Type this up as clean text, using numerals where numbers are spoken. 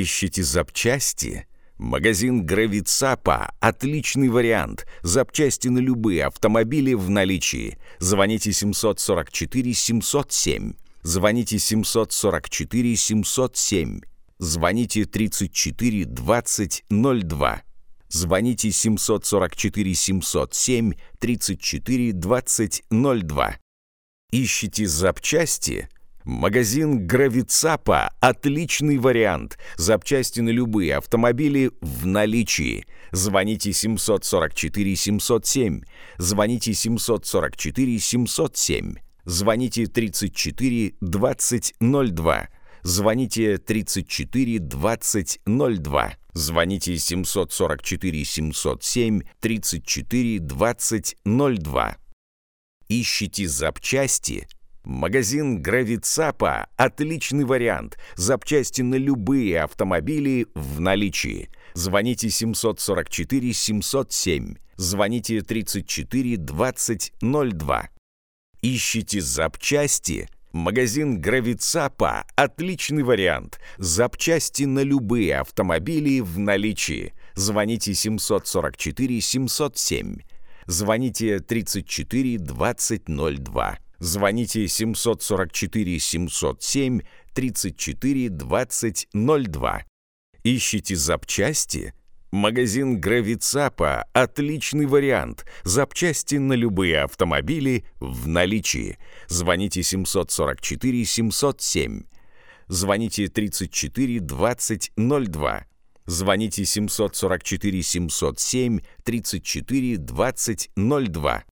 Ищете запчасти? Магазин Гравицапа – отличный вариант. Запчасти на любые автомобили в наличии. Звоните 744 707. Звоните 744 707. Звоните 34 20 02. Звоните 744 707 34 20 02. Ищете запчасти? Магазин Гравицапа – отличный вариант. Запчасти на любые автомобили в наличии. Звоните 744 707. Звоните 744 707. Звоните 34 20 02. Звоните 34 20 02. Звоните 744 707 34 20 02. Ищете запчасти? Магазин Гравицапа – отличный вариант. Запчасти на любые автомобили в наличии. Звоните 744 707. Звоните 34 20 02. Ищете запчасти? Магазин Гравицапа – отличный вариант. Запчасти на любые автомобили в наличии. Звоните 744 707. Звоните 34 20 02. Звоните 744 707 34 20 02. Ищете запчасти? Магазин Гравицапа – отличный вариант. Запчасти на любые автомобили в наличии. Звоните 744 707. Звоните 34 20 02. Звоните 744 707 34 20 02.